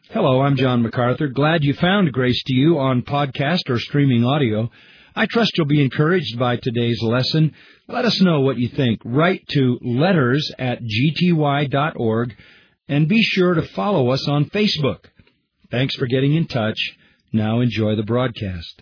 Hello, I'm John MacArthur. Glad you found Grace to You on podcast or streaming audio. I trust you'll be encouraged by today's lesson. Let us know what you think. Write to letters@gty.org and be sure to follow us on Facebook. Thanks for getting in touch. Now enjoy the broadcast.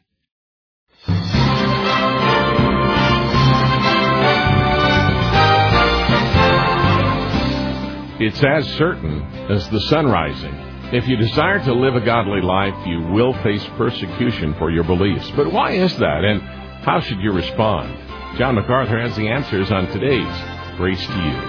It's as certain as the sun rising. If you desire to live a godly life, you will face persecution for your beliefs. But why is that, and how should you respond? John MacArthur has the answers on today's Grace to You.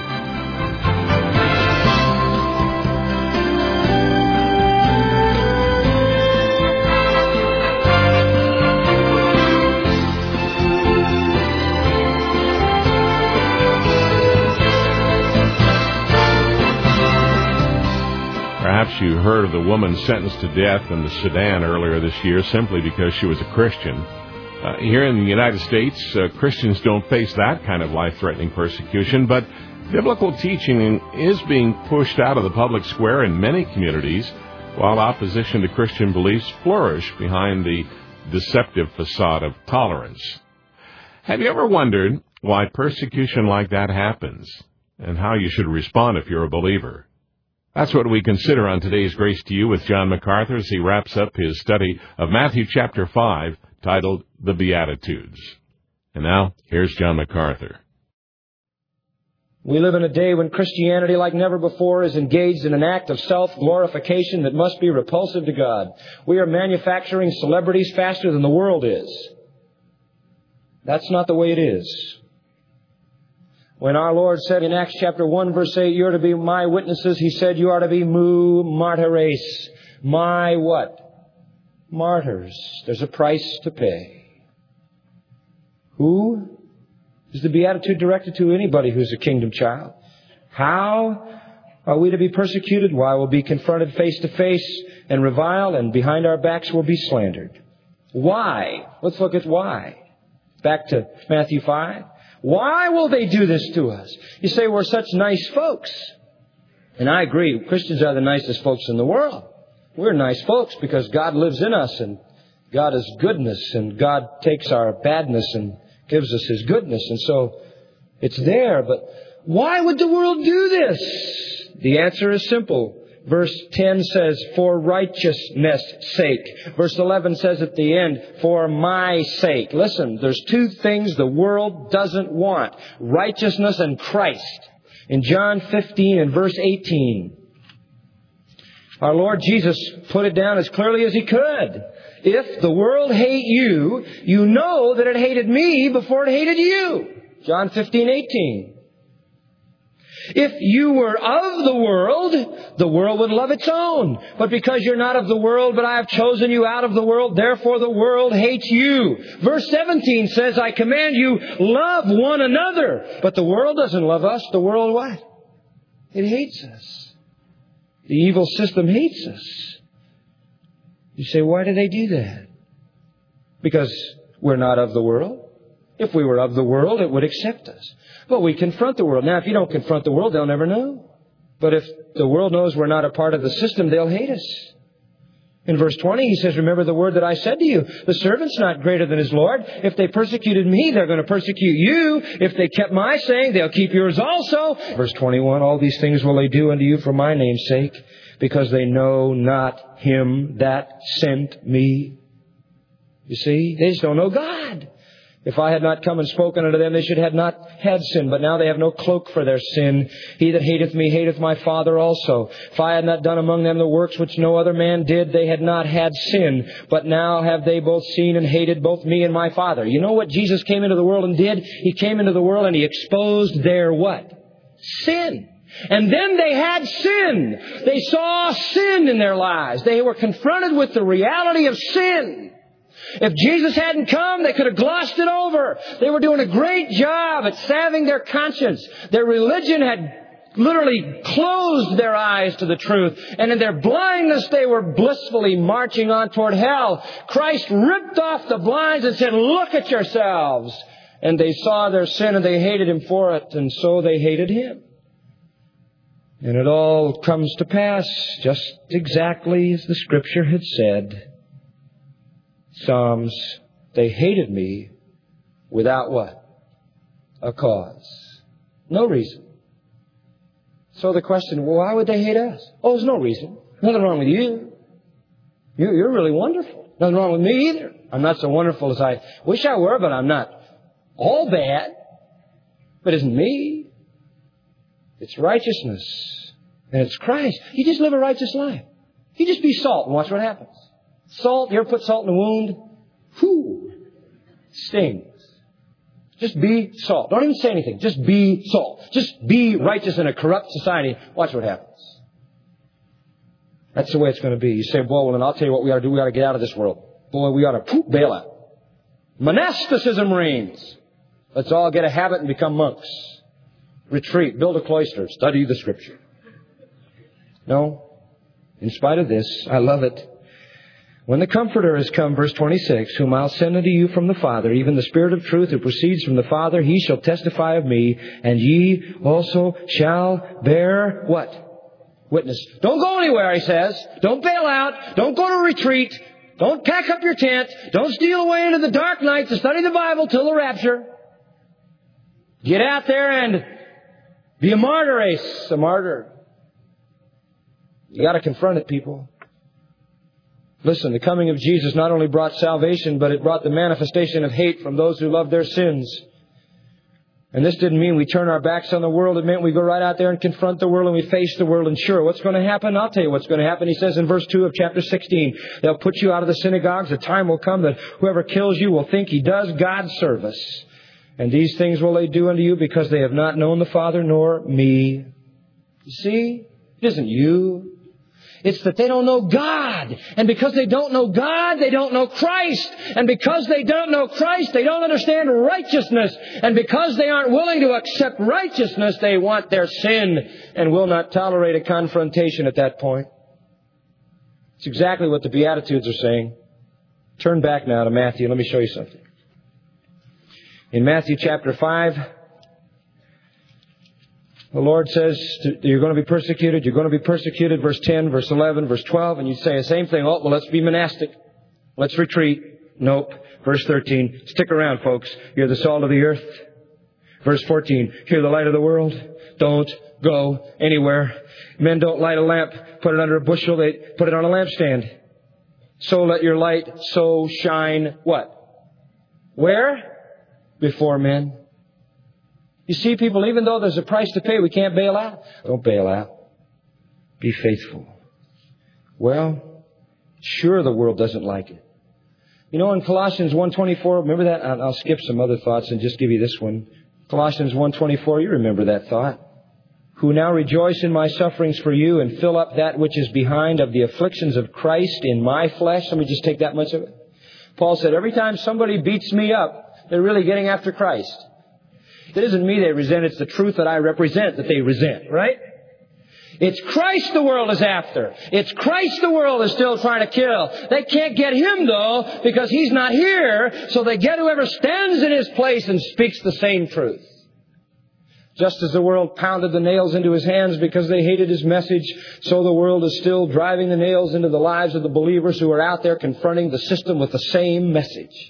Perhaps you heard of the woman sentenced to death in the Sudan earlier this year simply because she was a Christian. Here in the United States, Christians don't face that kind of life-threatening persecution, but biblical teaching is being pushed out of the public square in many communities, while opposition to Christian beliefs flourish behind the deceptive facade of tolerance. Have you ever wondered why persecution like that happens, and how you should respond if you're a believer? That's what we consider on today's Grace to You with John MacArthur as he wraps up his study of Matthew chapter 5, titled The Beatitudes. And now, here's John MacArthur. We live in a day when Christianity, like never before, is engaged in an act of self-glorification that must be repulsive to God. We are manufacturing celebrities faster than the world is. That's not the way it is. When our Lord said in Acts chapter 1, verse 8, you're to be my witnesses, He said you are to be mu martyres. My what? Martyrs. There's a price to pay. Who? Is the Beatitude directed to anybody who's a kingdom child? How are we to be persecuted? Why, we'll be confronted face to face and reviled, and behind our backs we'll be slandered. Why? Let's look at why. Back to Matthew 5. Why will they do this to us? You say we're such nice folks. And I agree. Christians are the nicest folks in the world. We're nice folks because God lives in us, and God is goodness, and God takes our badness and gives us His goodness. And so it's there. But why would the world do this? The answer is simple. Verse 10 says, for righteousness' sake. Verse 11 says at the end, for my sake. Listen, there's two things the world doesn't want. Righteousness and Christ. In John 15 and verse 18, our Lord Jesus put it down as clearly as He could. If the world hate you, you know that it hated me before it hated you. John 15:18. If you were of the world would love its own. But because you're not of the world, but I have chosen you out of the world, therefore the world hates you. Verse 17 says, I command you, love one another. But the world doesn't love us. The world what? It hates us. The evil system hates us. You say, why do they do that? Because we're not of the world. If we were of the world, it would accept us. But we confront the world. Now, if you don't confront the world, they'll never know. But if the world knows we're not a part of the system, they'll hate us. In verse 20, He says, remember the word that I said to you. The servant's not greater than his Lord. If they persecuted me, they're going to persecute you. If they kept my saying, they'll keep yours also. Verse 21, all these things will they do unto you for my name's sake, because they know not Him that sent me. You see, they just don't know God. If I had not come and spoken unto them, they should have not had sin. But now they have no cloak for their sin. He that hateth me hateth my Father also. If I had not done among them the works which no other man did, they had not had sin. But now have they both seen and hated both me and my Father. You know what Jesus came into the world and did? He came into the world and He exposed their what? Sin. And then they had sin. They saw sin in their lives. They were confronted with the reality of sin. If Jesus hadn't come, they could have glossed it over. They were doing a great job at salving their conscience. Their religion had literally closed their eyes to the truth. And in their blindness, they were blissfully marching on toward hell. Christ ripped off the blinds and said, look at yourselves. And they saw their sin and they hated Him for it. And so they hated Him. And it all comes to pass just exactly as the Scripture had said. Psalms, they hated me without what? A cause. No reason. So the question, well, why would they hate us? Oh, there's no reason. Nothing wrong with you. You're really wonderful. Nothing wrong with me either. I'm not so wonderful as I wish I were, but I'm not all bad. But it isn't me. It's righteousness. And it's Christ. You just live a righteous life. You just be salt and watch what happens. Salt, you ever put salt in a wound? Whew. Stings. Just be salt. Don't even say anything. Just be salt. Just be righteous in a corrupt society. Watch what happens. That's the way it's going to be. You say, well, then I'll tell you what we ought to do. We ought to get out of this world. Boy, we ought to bail out. Monasticism reigns. Let's all get a habit and become monks. Retreat. Build a cloister. Study the Scripture. No. In spite of this, I love it. When the Comforter has come, verse 26, whom I'll send unto you from the Father, even the Spirit of truth who proceeds from the Father, He shall testify of me, and ye also shall bear what? Witness. Don't go anywhere, He says. Don't bail out. Don't go to retreat. Don't pack up your tent. Don't steal away into the dark night to study the Bible till the rapture. Get out there and be a martyr, Ace. A martyr. You got to confront it, people. Listen, the coming of Jesus not only brought salvation, but it brought the manifestation of hate from those who love their sins. And this didn't mean we turn our backs on the world. It meant we go right out there and confront the world and we face the world. And sure, what's going to happen? I'll tell you what's going to happen. He says in verse 2 of chapter 16, they'll put you out of the synagogues. A time will come that whoever kills you will think he does God's service. And these things will they do unto you because they have not known the Father nor me. You see? It isn't you. It's that they don't know God. And because they don't know God, they don't know Christ. And because they don't know Christ, they don't understand righteousness. And because they aren't willing to accept righteousness, they want their sin and will not tolerate a confrontation at that point. It's exactly what the Beatitudes are saying. Turn back now to Matthew. Let me show you something. In Matthew chapter 5, the Lord says, you're going to be persecuted, you're going to be persecuted, verse 10, verse 11, verse 12, and you say the same thing, oh, well, let's be monastic. Let's retreat. Nope. Verse 13, stick around, folks. You're the salt of the earth. Verse 14, you're the light of the world. Don't go anywhere. Men don't light a lamp, put it under a bushel, they put it on a lampstand. So let your light so shine, what? Where? Before men. You see, people, even though there's a price to pay, we can't bail out. Don't bail out. Be faithful. Well, sure, the world doesn't like it. You know, in Colossians 1:24, remember that? I'll skip some other thoughts and just give you this one. Colossians 1:24, you remember that thought. Who now rejoice in my sufferings for you and fill up that which is behind of the afflictions of Christ in my flesh. Let me just take that much of it. Paul said, every time somebody beats me up, they're really getting after Christ. It isn't me they resent, it's the truth that I represent that they resent, right? It's Christ the world is after. It's Christ the world is still trying to kill. They can't get Him, though, because He's not here, so they get whoever stands in His place and speaks the same truth. Just as the world pounded the nails into His hands because they hated His message, so the world is still driving the nails into the lives of the believers who are out there confronting the system with the same message.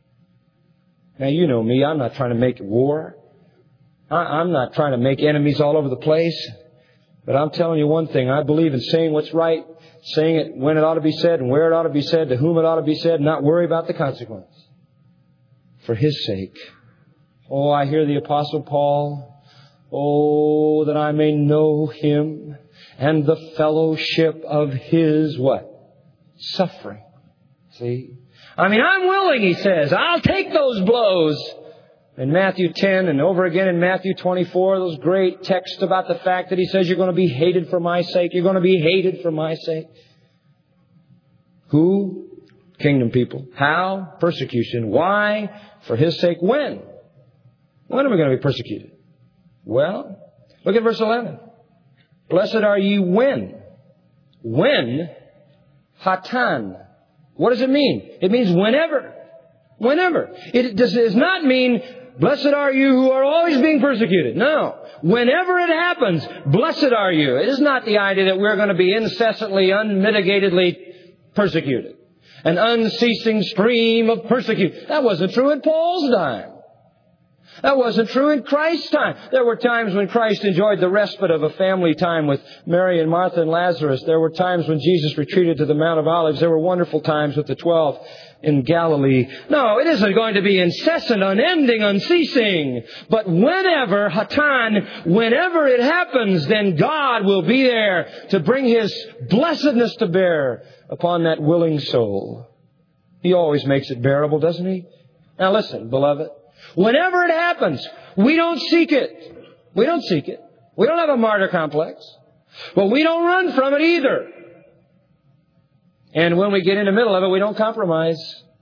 Now, you know me. I'm not trying to make war. I'm not trying to make enemies all over the place. But I'm telling you one thing. I believe in saying what's right, saying it when it ought to be said and where it ought to be said, to whom it ought to be said, and not worry about the consequence. For His sake. Oh, I hear the Apostle Paul. Oh, that I may know Him and the fellowship of His what? Suffering. See? I mean, I'm willing, he says. I'll take those blows. In Matthew 10 and over again in Matthew 24, those great texts about the fact that He says you're going to be hated for my sake. You're going to be hated for my sake. Who? Kingdom people. How? Persecution. Why? For His sake. When? When are we going to be persecuted? Well, look at verse 11. Blessed are ye when? When? Hatan. What does it mean? It means whenever. Whenever. It does not mean blessed are you who are always being persecuted. No. Whenever it happens, blessed are you. It is not the idea that we're going to be incessantly, unmitigatedly persecuted. An unceasing stream of persecution. That wasn't true in Paul's time. That wasn't true in Christ's time. There were times when Christ enjoyed the respite of a family time with Mary and Martha and Lazarus. There were times when Jesus retreated to the Mount of Olives. There were wonderful times with the 12 in Galilee. No, it isn't going to be incessant, unending, unceasing. But whenever it happens, then God will be there to bring His blessedness to bear upon that willing soul. He always makes it bearable, doesn't He? Now listen, beloved. Whenever it happens, we don't seek it. We don't seek it. We don't have a martyr complex. But we don't run from it either. And when we get in the middle of it, we don't compromise.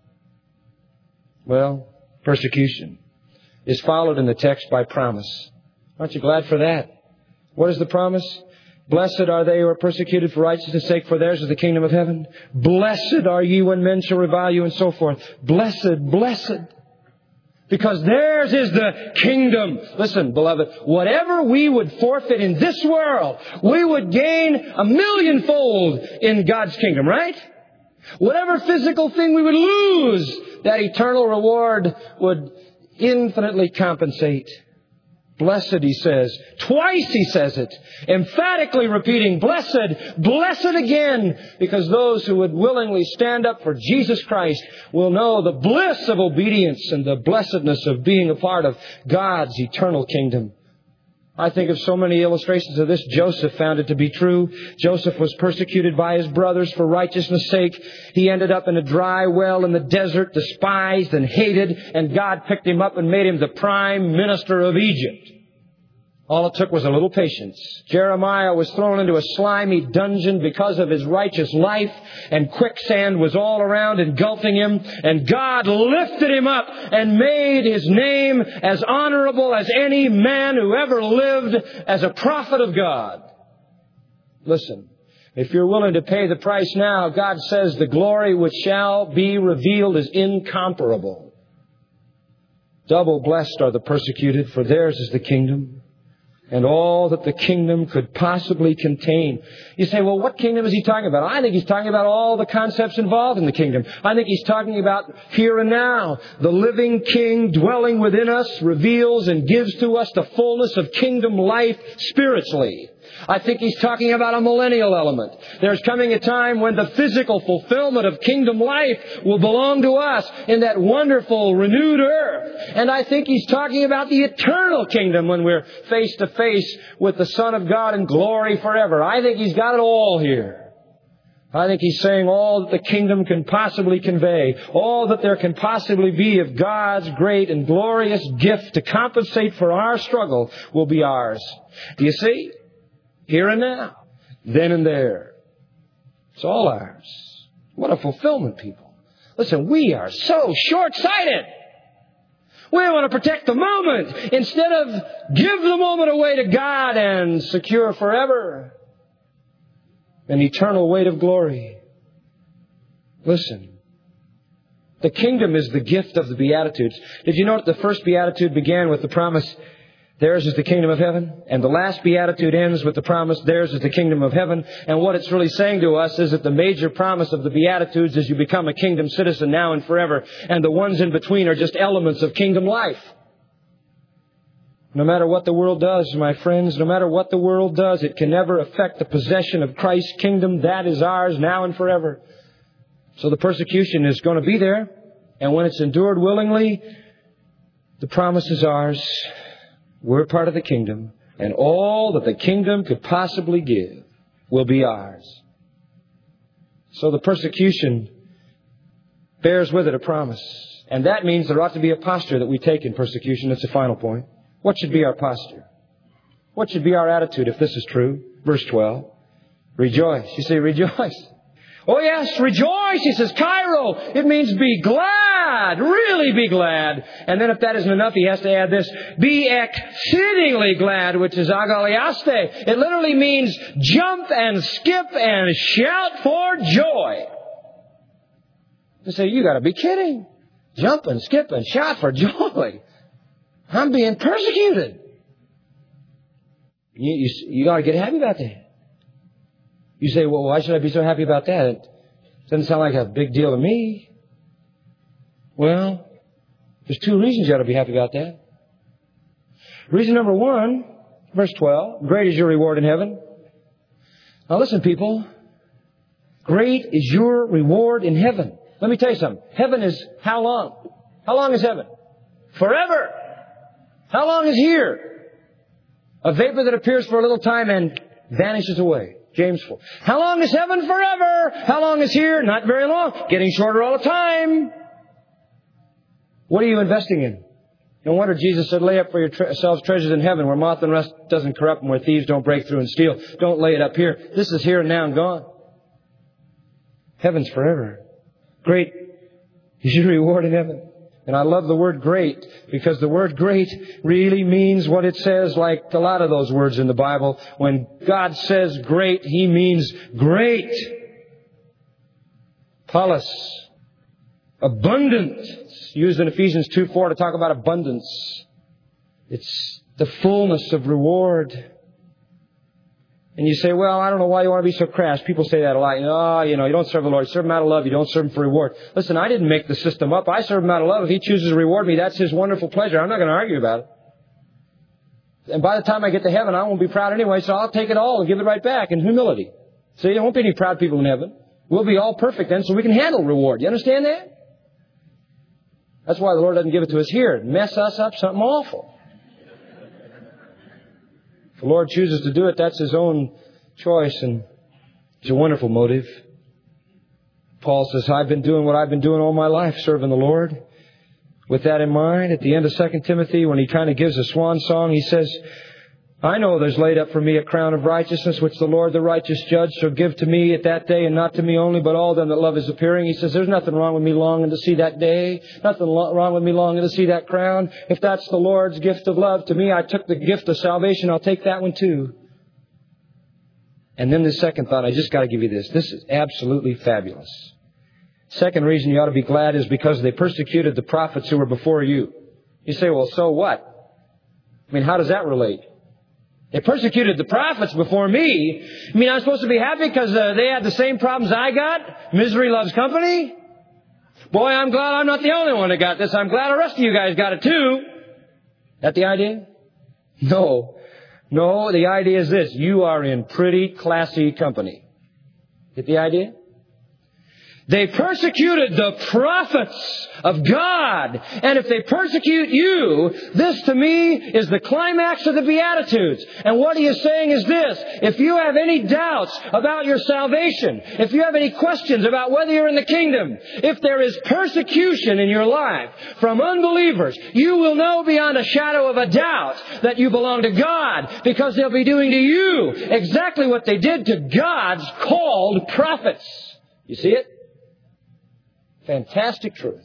Well, persecution is followed in the text by promise. Aren't you glad for that? What is the promise? Blessed are they who are persecuted for righteousness' sake, for theirs is the kingdom of heaven. Blessed are you when men shall revile you, and so forth. Blessed, blessed. Because theirs is the kingdom. Listen, beloved, whatever we would forfeit in this world, we would gain 1,000,000-fold in God's kingdom, right? Whatever physical thing we would lose, that eternal reward would infinitely compensate. Blessed, he says. Twice he says it. Emphatically repeating, blessed, blessed again. Because those who would willingly stand up for Jesus Christ will know the bliss of obedience and the blessedness of being a part of God's eternal kingdom. I think of so many illustrations of this. Joseph found it to be true. Joseph was persecuted by his brothers for righteousness' sake. He ended up in a dry well in the desert, despised and hated, and God picked him up and made him the prime minister of Egypt. All it took was a little patience. Jeremiah was thrown into a slimy dungeon because of his righteous life, and quicksand was all around engulfing him, and God lifted him up and made his name as honorable as any man who ever lived as a prophet of God. Listen, if you're willing to pay the price now, God says the glory which shall be revealed is incomparable. Double blessed are the persecuted, for theirs is the kingdom, and all that the kingdom could possibly contain. You say, well, what kingdom is he talking about? I think he's talking about all the concepts involved in the kingdom. I think he's talking about here and now. The living King dwelling within us reveals and gives to us the fullness of kingdom life spiritually. I think he's talking about a millennial element. There's coming a time when the physical fulfillment of kingdom life will belong to us in that wonderful renewed earth. And I think he's talking about the eternal kingdom when we're face to face with the Son of God in glory forever. I think he's got it all here. I think he's saying all that the kingdom can possibly convey, all that there can possibly be of God's great and glorious gift to compensate for our struggle will be ours. Do you see? Here and now, then and there. It's all ours. What a fulfillment, people. Listen, we are so short-sighted. We want to protect the moment instead of give the moment away to God and secure forever an eternal weight of glory. Listen, the kingdom is the gift of the Beatitudes. Did you know that the first Beatitude began with the promise, theirs is the kingdom of heaven? And the last Beatitude ends with the promise, theirs is the kingdom of heaven. And what it's really saying to us is that the major promise of the Beatitudes is you become a kingdom citizen now and forever. And the ones in between are just elements of kingdom life. No matter what the world does, my friends, no matter what the world does, it can never affect the possession of Christ's kingdom. That is ours now and forever. So the persecution is going to be there. And when it's endured willingly, the promise is ours. We're part of the kingdom, and all that the kingdom could possibly give will be ours. So the persecution bears with it a promise. And that means there ought to be a posture that we take in persecution. That's the final point. What should be our posture? What should be our attitude if this is true? Verse 12. Rejoice. You say rejoice. Oh yes, rejoice. He says, Cairo. It means be glad. Really be glad. And then if that isn't enough, he has to add this. Be exceedingly glad, which is agaliaste. It literally means jump and skip and shout for joy. You say, you got to be kidding. Jump and skip and shout for joy. I'm being persecuted. You got to get happy about that. You say, well, why should I be so happy about that? It doesn't sound like a big deal to me. Well, there's two reasons you ought to be happy about that. Reason number one, verse 12, great is your reward in heaven. Now listen, people. Great is your reward in heaven. Let me tell you something. Heaven is how long? How long is heaven? Forever. How long is here? A vapor that appears for a little time and vanishes away. James 4. How long is heaven? Forever. How long is here? Not very long. Getting shorter all the time. What are you investing in? No wonder Jesus said, lay up for yourselves treasures in heaven where moth and rust doesn't corrupt and where thieves don't break through and steal. Don't lay it up here. This is here and now and gone. Heaven's forever. Great is your reward in heaven. And I love the word great because the word great really means what it says, like a lot of those words in the Bible. When God says great, He means great. Paulus. Abundant. It's used in Ephesians 2:4 to talk about abundance. It's the fullness of reward. And you say, well, I don't know why you want to be so crass. People say that a lot. You don't serve the Lord. You serve Him out of love. You don't serve Him for reward. Listen, I didn't make the system up. I serve Him out of love. If He chooses to reward me, that's His wonderful pleasure. I'm not going to argue about it. And by the time I get to heaven, I won't be proud anyway, so I'll take it all and give it right back in humility. See, there won't be any proud people in heaven. We'll be all perfect then, so we can handle reward. You understand that? That's why the Lord doesn't give it to us here. It'd mess us up something awful. If the Lord chooses to do it, that's His own choice, and it's a wonderful motive. Paul says, I've been doing what I've been doing all my life, serving the Lord. With that in mind, at the end of 2 Timothy, when he kind of gives a swan song, he says, I know there's laid up for me a crown of righteousness, which the Lord, the righteous judge, shall give to me at that day, and not to me only, but all them that love His appearing. He says, there's nothing wrong with me longing to see that day. Nothing wrong with me longing to see that crown. If that's the Lord's gift of love to me, I took the gift of salvation. I'll take that one too. And then the second thought, I just got to give you this. This is absolutely fabulous. Second reason you ought to be glad is because they persecuted the prophets who were before you. You say, well, so what? I mean, how does that relate? They persecuted the prophets before me. I mean, I'm supposed to be happy because they had the same problems I got? Misery loves company? Boy, I'm glad I'm not the only one that got this. I'm glad the rest of you guys got it too. That the idea? No. No, the idea is this. You are in pretty classy company. Get the idea? They persecuted the prophets of God. And if they persecute you, this to me is the climax of the Beatitudes. And what He is saying is this. If you have any doubts about your salvation, if you have any questions about whether you're in the kingdom, if there is persecution in your life from unbelievers, you will know beyond a shadow of a doubt that you belong to God, because they'll be doing to you exactly what they did to God's called prophets. You see it? Fantastic truth.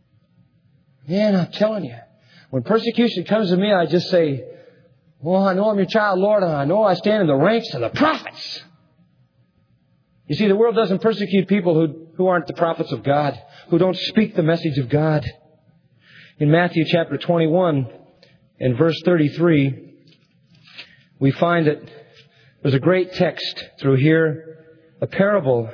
Man, I'm telling you, when persecution comes to me, I just say, well, I know I'm your child, Lord, and I know I stand in the ranks of the prophets. You see, the world doesn't persecute people who aren't the prophets of God, who don't speak the message of God. In Matthew chapter 21 and verse 33, we find that there's a great text through here, a parable.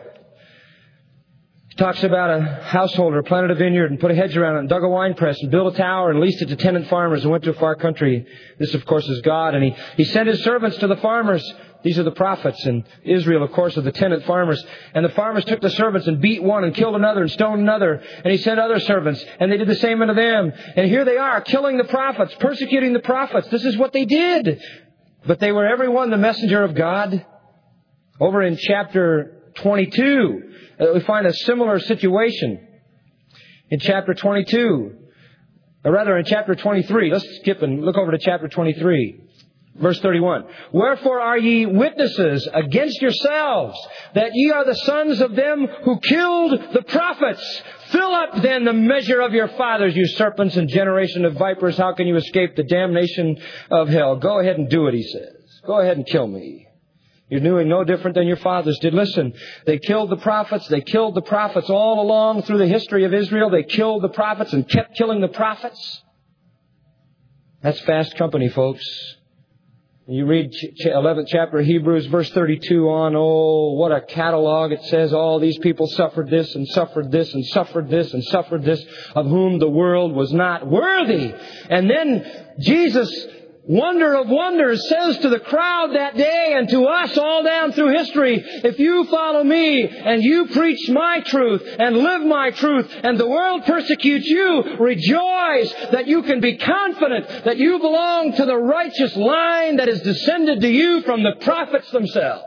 He talks about a householder planted a vineyard and put a hedge around it and dug a wine press and built a tower and leased it to tenant farmers and went to a far country. This, of course, is God. And he sent His servants to the farmers. These are the prophets. And Israel, of course, are the tenant farmers. And the farmers took the servants and beat one and killed another and stoned another. And He sent other servants. And they did the same unto them. And here they are, killing the prophets, persecuting the prophets. This is what they did. But they were every one the messenger of God. Over in chapter 22, we find a similar situation. In chapter 22, or rather in chapter 23, let's skip and look over to chapter 23, verse 31. Wherefore are ye witnesses against yourselves, that ye are the sons of them who killed the prophets? Fill up then the measure of your fathers, you serpents and generation of vipers. How can you escape the damnation of hell? Go ahead and do it, he says. Go ahead and kill me. You're doing no different than your fathers did. Listen, they killed the prophets. They killed the prophets all along through the history of Israel. They killed the prophets and kept killing the prophets. That's fast company, folks. You read 11th chapter of Hebrews, verse 32 on, oh, what a catalog. It says all these people suffered this and suffered this and suffered this and suffered this, of whom the world was not worthy. And then Jesus, wonder of wonders, says to the crowd that day and to us all down through history, if you follow me and you preach my truth and live my truth and the world persecutes you, rejoice that you can be confident that you belong to the righteous line that is descended to you from the prophets themselves.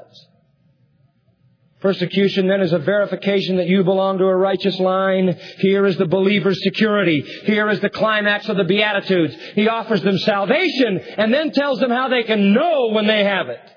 Persecution then is a verification that you belong to a righteous line. Here is the believer's security. Here is the climax of the Beatitudes. He offers them salvation and then tells them how they can know when they have it.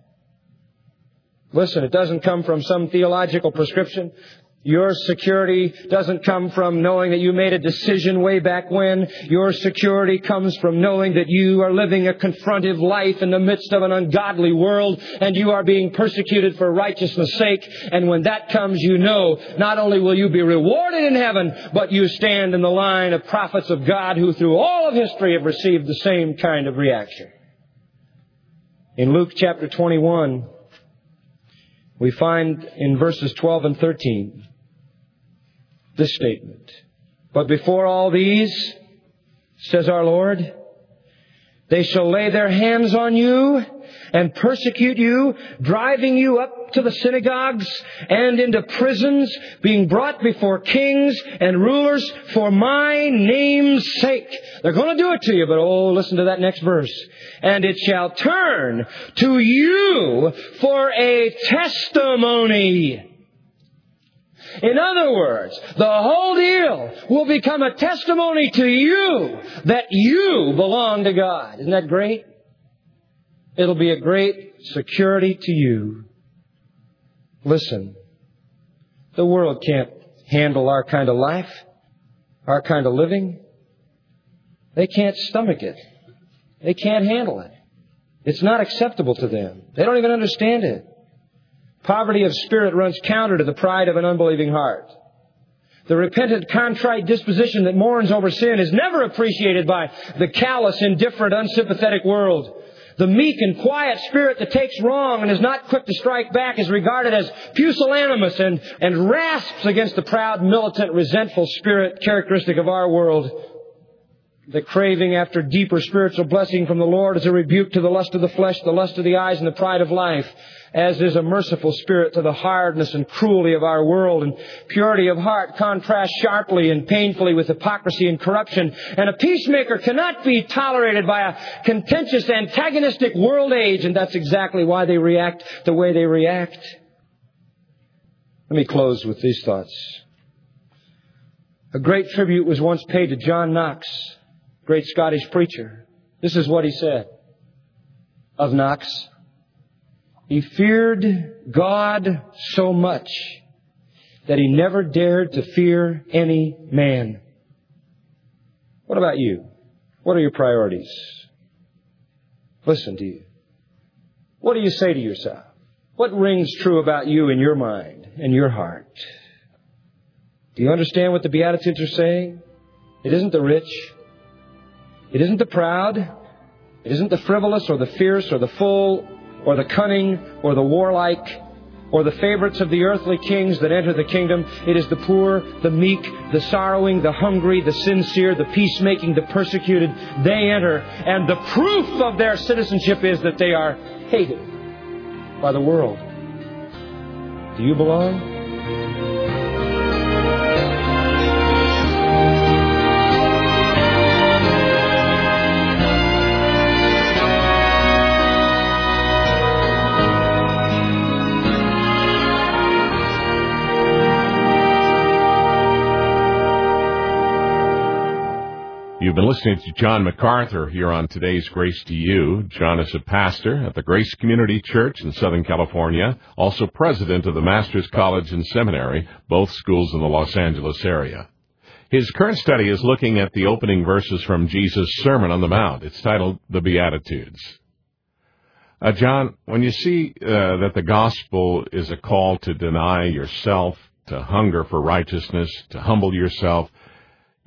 Listen, it doesn't come from some theological prescription. Your security doesn't come from knowing that you made a decision way back when. Your security comes from knowing that you are living a confrontive life in the midst of an ungodly world and you are being persecuted for righteousness' sake. And when that comes, you know not only will you be rewarded in heaven, but you stand in the line of prophets of God who through all of history have received the same kind of reaction. In Luke chapter 21, we find in verses 12 and 13 this statement. But before all these, says our Lord, they shall lay their hands on you and persecute you, driving you up to the synagogues and into prisons, being brought before kings and rulers for my name's sake. They're going to do it to you, but oh, listen to that next verse. And it shall turn to you for a testimony. In other words, the whole deal will become a testimony to you that you belong to God. Isn't that great? It'll be a great security to you. Listen, the world can't handle our kind of life, our kind of living. They can't stomach it. They can't handle it. It's not acceptable to them. They don't even understand it. Poverty of spirit runs counter to the pride of an unbelieving heart. The repentant, contrite disposition that mourns over sin is never appreciated by the callous, indifferent, unsympathetic world. The meek and quiet spirit that takes wrong and is not quick to strike back is regarded as pusillanimous and rasps against the proud, militant, resentful spirit characteristic of our world. The craving after deeper spiritual blessing from the Lord is a rebuke to the lust of the flesh, the lust of the eyes, and the pride of life, as is a merciful spirit to the hardness and cruelty of our world. And purity of heart contrasts sharply and painfully with hypocrisy and corruption. And a peacemaker cannot be tolerated by a contentious, antagonistic world age, and that's exactly why they react the way they react. Let me close with these thoughts. A great tribute was once paid to John Knox, great Scottish preacher. This is what he said of Knox. He feared God so much that he never dared to fear any man. What about you? What are your priorities? Listen to you. What do you say to yourself? What rings true about you in your mind and your heart? Do you understand what the Beatitudes are saying? It isn't the rich. It isn't the proud. It isn't the frivolous or the fierce or the full or the cunning or the warlike or the favorites of the earthly kings that enter the kingdom. It is the poor, the meek, the sorrowing, the hungry, the sincere, the peacemaking, the persecuted. They enter. And the proof of their citizenship is that they are hated by the world. Do you belong? You've been listening to John MacArthur here on today's Grace to You. John is a pastor at the Grace Community Church in Southern California, also president of the Master's College and Seminary, both schools in the Los Angeles area. His current study is looking at the opening verses from Jesus' Sermon on the Mount. It's titled The Beatitudes. John, when you see that the gospel is a call to deny yourself, to hunger for righteousness, to humble yourself,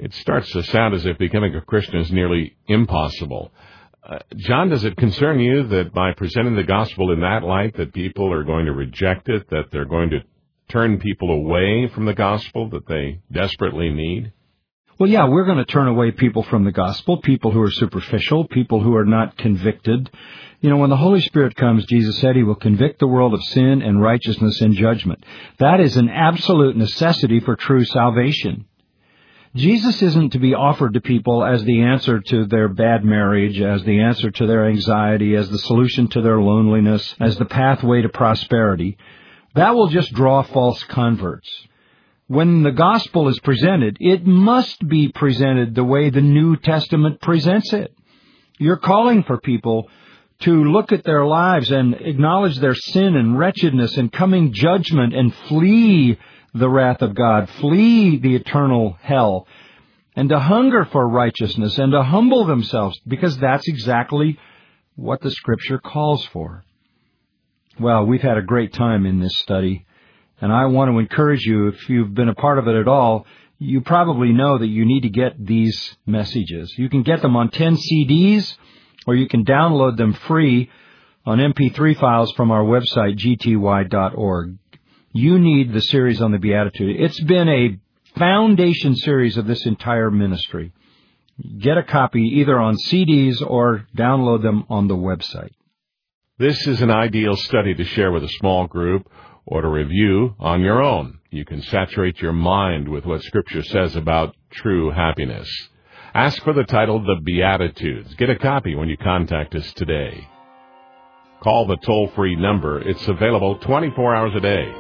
it starts to sound as if becoming a Christian is nearly impossible. John, does it concern you that by presenting the gospel in that light that people are going to reject it, that they're going to turn people away from the gospel that they desperately need? Well, yeah, we're going to turn away people from the gospel, people who are superficial, people who are not convicted. You know, when the Holy Spirit comes, Jesus said He will convict the world of sin and righteousness and judgment. That is an absolute necessity for true salvation. Jesus isn't to be offered to people as the answer to their bad marriage, as the answer to their anxiety, as the solution to their loneliness, as the pathway to prosperity. That will just draw false converts. When the gospel is presented, it must be presented the way the New Testament presents it. You're calling for people to look at their lives and acknowledge their sin and wretchedness and coming judgment and flee the wrath of God, flee the eternal hell, and to hunger for righteousness and to humble themselves, because that's exactly what the Scripture calls for. Well, we've had a great time in this study, and I want to encourage you, if you've been a part of it at all, you probably know that you need to get these messages. You can get them on 10 CDs, or you can download them free on MP3 files from our website, gty.org. You need the series on the Beatitude. It's been a foundation series of this entire ministry. Get a copy either on CDs or download them on the website. This is an ideal study to share with a small group or to review on your own. You can saturate your mind with what Scripture says about true happiness. Ask for the title, The Beatitudes. Get a copy when you contact us today. Call the toll-free number. It's available 24 hours a day.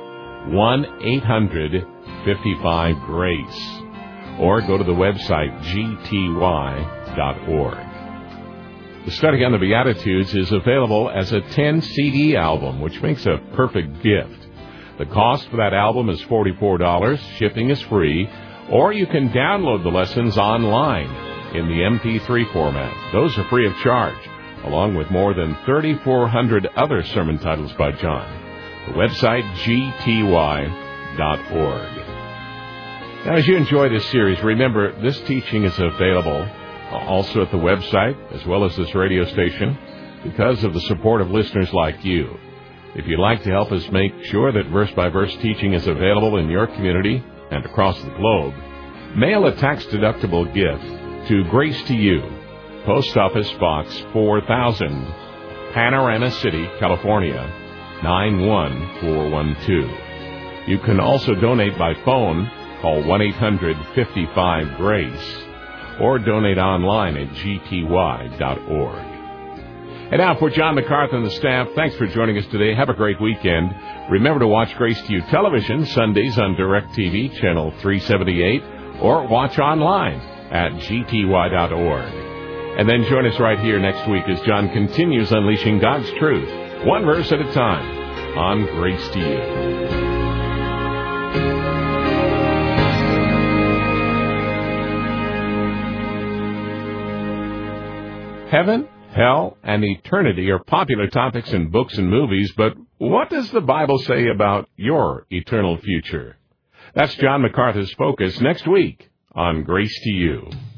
1-800-55-GRACE, or go to the website gty.org. The study on the Beatitudes is available as a 10-CD album, which makes a perfect gift. The cost for that album is $44. Shipping is free, or you can download the lessons online in the MP3 format. Those are free of charge, along with more than 3,400 other sermon titles by John. The website, gty.org. Now, as you enjoy this series, remember, this teaching is available also at the website, as well as this radio station, because of the support of listeners like you. If you'd like to help us make sure that verse-by-verse teaching is available in your community and across the globe, mail a tax-deductible gift to Grace to You, Post Office Box 4000, Panorama City, California, 91412. You can also donate by phone. Call 1-800-55-GRACE or donate online at gty.org. And now for John MacArthur and the staff, thanks for joining us today. Have a great weekend. Remember to watch Grace to You Television Sundays on DirecTV, Channel 378, or watch online at gty.org. And then join us right here next week as John continues unleashing God's truth, one verse at a time, on Grace to You. Heaven, hell, and eternity are popular topics in books and movies, but what does the Bible say about your eternal future? That's John MacArthur's focus next week on Grace to You.